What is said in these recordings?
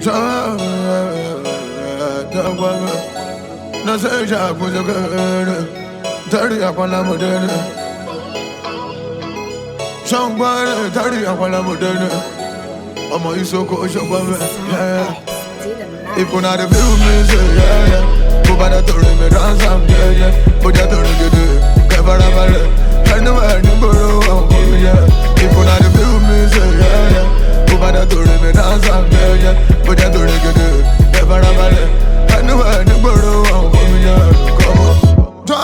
No say Jack was a girl. Dirty up on la moderne. Song boy, dirty up on la moderne. I'm a so cool, so yeah. If you're not a few minutes, yeah. Go by the story, me dance, yeah. Put that on the good, cover up a little. I know I need to go, yeah. If you're not a few minutes, yeah. Go by the story, me dance, yeah. Put that on the good, cover up a little. I know I need to go, yeah. Come on.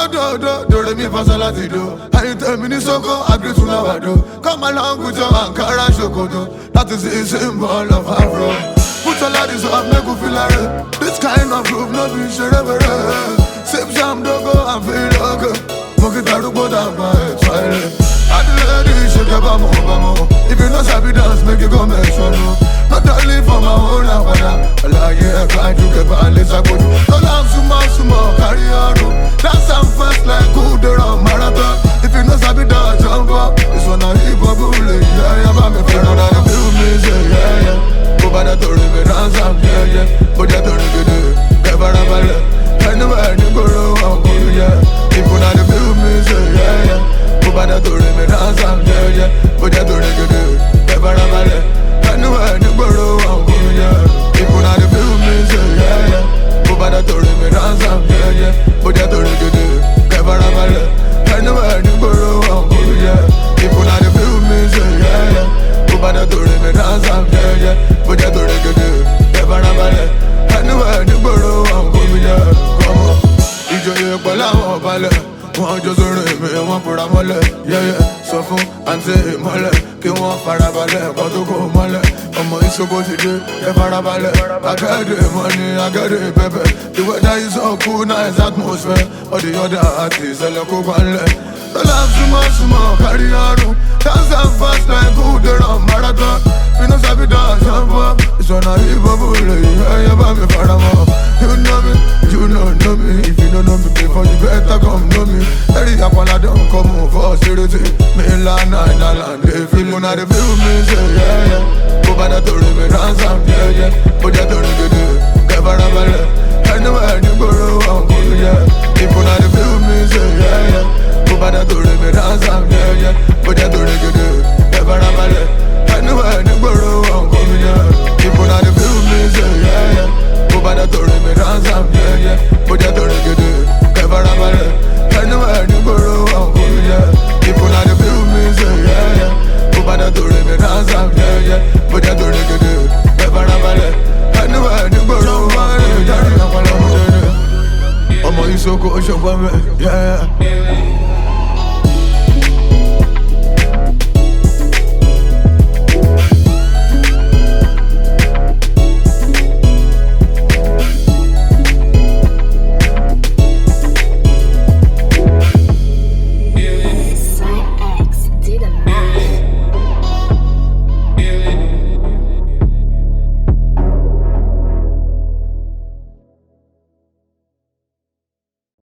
Do me for salatido. I tell me this soko, I agree to lavado. Come along with your Ankara Shokoto. That is the symbol of Afro. Put your ladies up, make you feel like this kind of groove, no be sure ever. Sip some dogo and feel okay. Mock it out to go down by silent. I the ladies shake your bamo. If you know sabi dance, make you go mention no. Not only for my own life, but I yeah, try to get by let's go. No love sumo, carry on. Dance and fast like who they run marathon. If you know sabi dance, jump up. This one a hip hop bully, yeah, but me feel that I feel me say, yeah. Go by the story, me dance and yeah. But that story good, never a ballet. Anywhere you go, yeah. If you know the feel me say, yeah. Go by the story, me dance and yeah. But that story good, never a ballet. Anywhere you go, yeah. If you know the feel me say, yeah. Go by the story, me dance and yeah. But that story good, never a ballet. Anywhere you go, yeah. If you know the feel me say, yeah. Go by the story, me dance and yeah. But that story good, never a ballet. Anywhere you go, yeah. Come on. Ìjòyè pẹ̀lú àwọn balẹ̀, wọ́n jó sórí mi, wọ́n fura mọ́lẹ̀, yẹ́yẹ́. Sọ fún àǹtí ìmọ́lẹ̀, kí wọ́n farabalẹ̀, kọ́ tó kó mọ́lẹ̀. Ọmọ ìṣòkò ti dé, ẹ farabalẹ̀. Agẹ́dẹ̀ money, agẹ́dẹ̀ pepper. The weather is so cool, nice atmosphere. All the other artists, ẹlẹ́ kó gbanlẹ̀. Lọ́la súnmọ́, kárí àrùn. Dance and fast like who they run marathon. You know sabi dance, jump up. It's on a hip hop bully, yeah, but me faramọ́. You know me, you know me. If you don't know me before, you better come know me. Every apala don't come on for seriously. Me land, if you know the feel me, say yeah. Go by the story, me dance and yeah. But that story good, never a ballet. Anywhere you go, yeah. If you know the feel me, say yeah. Go by the story, me dance and yeah. But that story good, never a ballet. Anywhere you go, yeah. If you know the feel me, say yeah. Go by the story, me dance and yeah. But that story good, never a ballet. Anywhere you go, yeah. If you know the feel me, say yeah. Go by the story, me dance and yeah. But that story good, never a ballet. Anywhere you go, yeah. I'm a so cool, yeah.